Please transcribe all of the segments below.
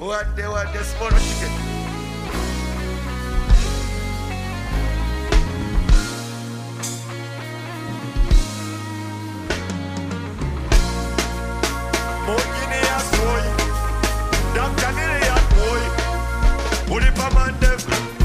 What they want this small chicken. Mojini ya soy, Damkanile ya boy, Ulipa mandem.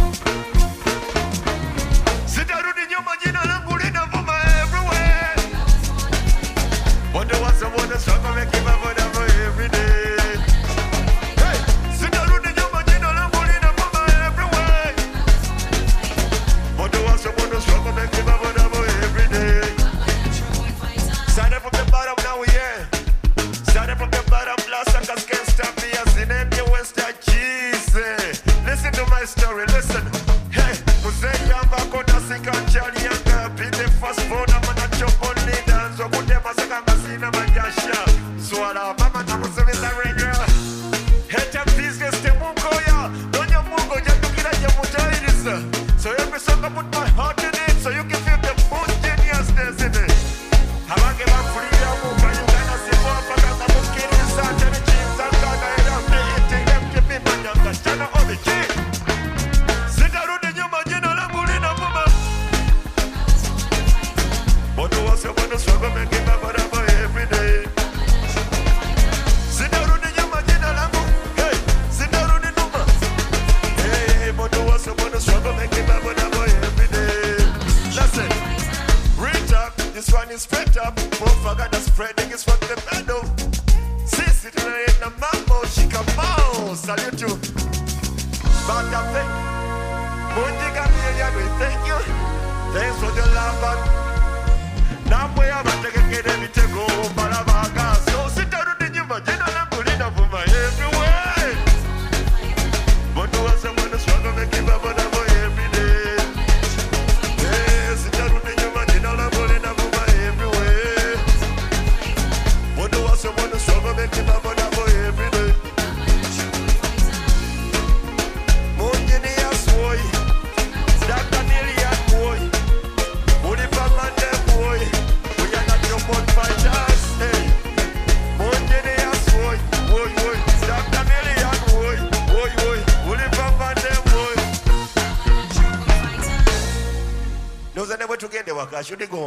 Sitarudi nyuma, jina langu linavuma everywhere. Wonder what's the one that's struggle making my body every day. Hey, sitarudi nyuma, jina langu linavuma everywhere. Wonder what's the one that's struggle making my body every day. Started from the bottom, now we here. Started from the bottom, last suckers can't stop me. As in any Western cheese. Listen to my story, listen. Hey, Muzei Yamba Kona Sika Chali Yanga. Be the first phone, I'm gonna chop on leaders. So good day, Masaka Masina Majasha. Swala, Mama Namusavisa Ranger. Head up business, the Mungoya. Don't you Mungo, just to get at your Mutairis. So every song I put my heart in it. So you can feel the most geniusness in it. Have I given freedom? Can you kind of see more? Because I'm just kidding. Such a cheese, I'm gonna eat up the eating them. Give me my younger, stand up on the cheese. Sit down on the new magina, I'm going to mama. But who was the one to struggle, make it up every day? Sit down on the new magina, I'm going. Hey, sit down on the number. Hey, but who was the one to struggle, make it up every day? Listen. Reach up, this one is spread up. Propaganda spreading is from the meadow. Sis, it ain't the mambo, she come out. Salute you. Back up, thank you. We thank you. Thanks for the love. Now we have to get everything go. Balabaga. So sit down in the Majina and put it up for my everywhere. But do us someone to struggle, make it up every day. Yes, sit down in the Majina and put it up for my everywhere. But do us someone to struggle, make it up every day. Mojini ya soy, Damkanile ya boy, Ulipa mandem boy. We are not your boat fighters. Hey, Mojini ya soy, boy, boy, Damkanile ya boy, boy, boy, Ulipa mandem boy. Knows I never to get the work. I should go.